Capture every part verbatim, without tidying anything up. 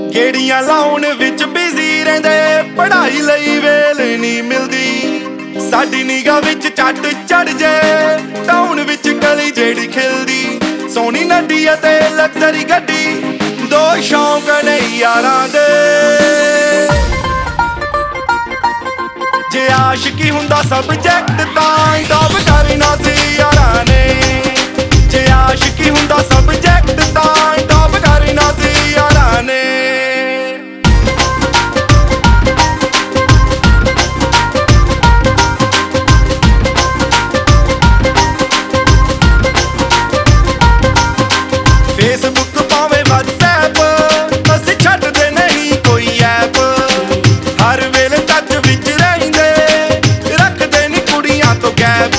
ਗੇੜੀਆਂ ਲਾਉਣ ਵਿੱਚ ਬਿਜ਼ੀ ਰਹਿੰਦੇ, ਪੜ੍ਹਾਈ ਲਈ ਵੇਲ ਨਹੀਂ ਮਿਲਦੀ। ਸਾਡੀ ਨਿਗਾਹ ਵਿੱਚ ਝੱਟ ਚੜ ਜੇ ਟਾਊਨ ਵਿੱਚ ਗਲੀ ਜਿਹੜੀ ਖਿਲਦੀ। ਸੋਹਣੀ ਨੱਡੀ ਅਤੇ ਲਗਜ਼ਰੀ ਗੱਡੀ, ਦੋ ਸ਼ੌਂਕ ਨੇ ਯਾਰਾਂ ਦੇ। ਜੇ ਆਸ਼ਕੀ ਹੁੰਦਾ ਸਬਜੈਕਟ ਤਾਂ ਟੌਪ ਕਰਨਾ ਸੀ ਯਾਰਾਂ ਨੇ। ਜੇ ਆਸ਼ਕੀ ਹੁੰਦਾ ਸਬਜੈਕਟ ਤਾਂ ਟੌਪ ਕਰਨਾ ਸੀ ਯਾਰਾਂ ਨੇ। ਫੇਸਬੁੱਕ ਭਾਵੇਂ ਵਟਸਐਪ, ਅਸੀਂ ਛੱਡਦੇ ਨਹੀਂ ਕੋਈ ਐਪ। ਹਰ ਵੇਲੇ ਟੱਚ ਵਿੱਚ ਰਹਿੰਦੇ, ਰੱਖਦੇ ਨੀ ਕੁੜੀਆਂ ਤੋਂ ਗੈਪ।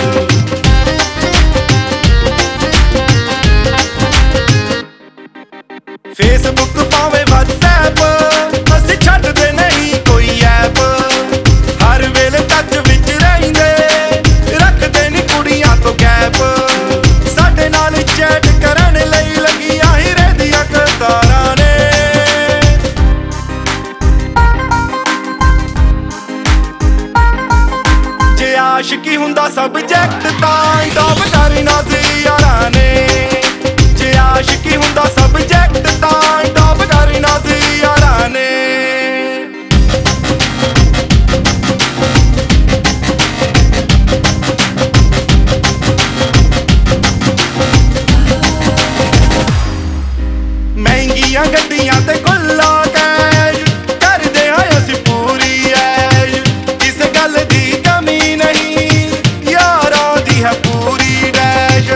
ਫੇਸਬੁੱਕ ਭਾਵੇਂ ਵਟਸਐਪ, ਅਸੀਂ ਛੱਡਦੇ ਨਹੀਂ ਕੋਈ ਐਪ। ਹਰ ਵੇਲੇ ਟੱਚ ਵਿੱਚ ਰਹਿੰਦੇ, ਰੱਖਦੇ ਨੀ ਕੁੜੀਆਂ ਤੋਂ ਗੈਪ। ਸਾਡੇ ਨਾਲ ਚੈਟ ਕਰਨ ਲਈ ਲੱਗੀਆਂ ਹੀਰੇ ਦੀਆਂ ਕਤਾਰਾਂ ਨੇ। ਜੇ ਆਸ਼ਕੀ ਹੁੰਦਾ ਸਬਜੈਕਟ ਤਾਂ ਟੌਪ ਕਰਨਾ ਸੀ ਯਾਰਾਂ ਨੇ। ਜੇ ਆਸ਼ਕੀ ਹੁੰਦਾ ਸਬਜੈਕਟ ਤਾਂ ਟੌਪ ਕਰਨਾ ਸੀ ਯਾਰਾਂ ਨੇ। ਮਹਿੰਗੀਆਂ ਗੱਡੀਆਂ ਤੇ ਖੁੱਲਾ ਕੈਸ਼, ਕਰਦੇ ਹਾਂ ਅਸੀਂ ਪੂਰੀ ਐਸ਼। ਕਿਸੇ ਗੱਲ ਦੀ ਕਮੀ ਨਹੀਂ, ਯਾਰਾਂ ਦੀ ਹੈ ਪੂਰੀ ਡੈਸ਼।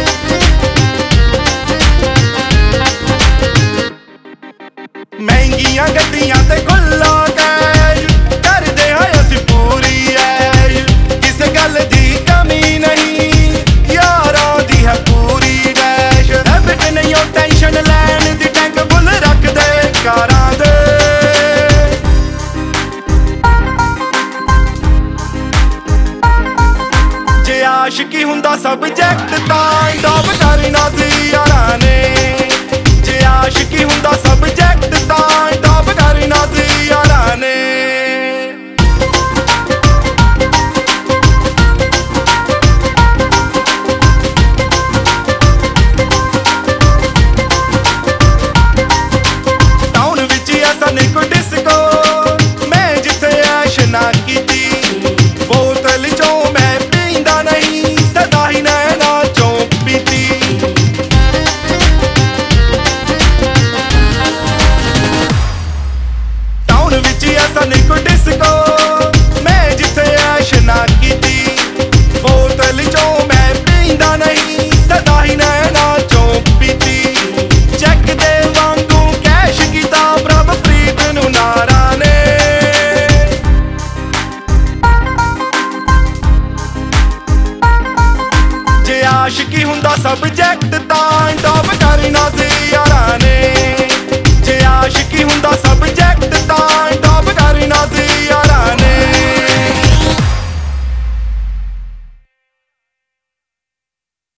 ਮਹਿੰਗੀਆਂ ਗੱਡੀਆਂ ਤੇ ਖੁੱਲਾ ਕੈਸ਼, ਕਰਦੇ ਹਾਂ ਅਸੀਂ ਪੂਰੀ ਐਸ਼। ਕਿਸੇ ਗੱਲ ਦੀ ਕਮੀ ਨਹੀਂ, ਯਾਰਾਂ ਦੀ ਹੈ ਪੂਰੀ ਡੈਸ਼। ਹੈਬਿਟ ਨਹੀਂ ਉਹ ਟੈਨਸ਼ਨ ਲੈਣ ਦੀ, ਟੈਂਕ ਫੁੱਲ ਰੱਖਦੇ ਕਾਰਾਂ ਦੇ। ਜੇ ਆਸ਼ਕੀ ਹੁੰਦਾ ਸਬਜੈਕਟ ਤਾਂ ਟੌਪ ਕਰਨਾ ਸੀ ਯਾਰਾਂ ਨੇ। ਜੇ ਆਸ਼ਕੀ ਹੁੰਦਾ ਸਬਜੈਕਟ ਤਾਂ ਟੌਪ ਕਰਨਾ ਸੀ ਯਾਰਾਂ ਨੇ।